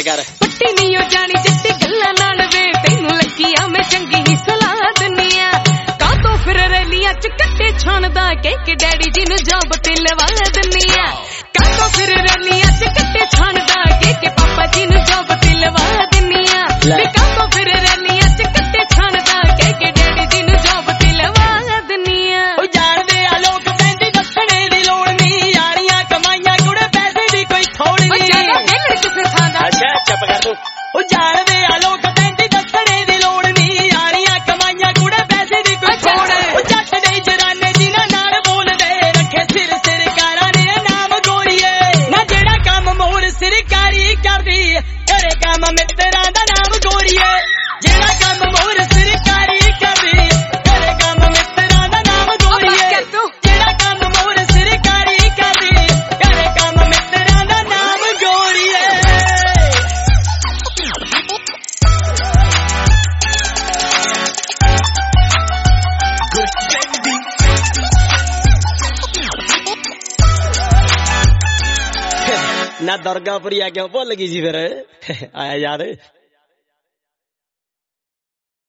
कर पट्टी नहीं हो जानी जिट्टी गल्ला नाल वे तैनू लगिया मैं चंगी ही सलाह दिन्नी आ का तो फिर रैलियां च कट्टे छानदा के डैडी जी नू जॉब ते लवा दिन्नी आ का तो फिर रैलियां च कट्टे छानदा के पापा जी नू जॉब ते लवा दिन्नी आ का तो फिर रैलियां च कट्टे छानदा के डैडी जी नू जॉब ते लवा दिन्नी आ ओ जानदे आ लोग पैंदी दसणे दी लोड़ नहीं यारियां कमाईयां कुड़े पैसे दी कोई थोड़ नहीं अच्छा चुप कर तू ओ जानदे आ लोग पैंदी दसणे दी लोड़ नहीं यारियां कमाईयां कुड़े पैसे दी कोई थोड़ ओ जट दे जराने जिन्हां नाल बोलदे रखे सिर सरकारां ने नाम गोरीए ना जेड़ा काम मोर सरकारी करदी करे काम मित्तरां दा नाम गोरीए जेड़ा काम मोर सरकारी करदी करे काम मित्तरां दा नाम गोरीए जेड़ा काम मोर सरकारी करदी करे काम मित्तरां दा नाम गोरीए ना दुर्गापुरी क्यों भुल गई जी फिर आया याद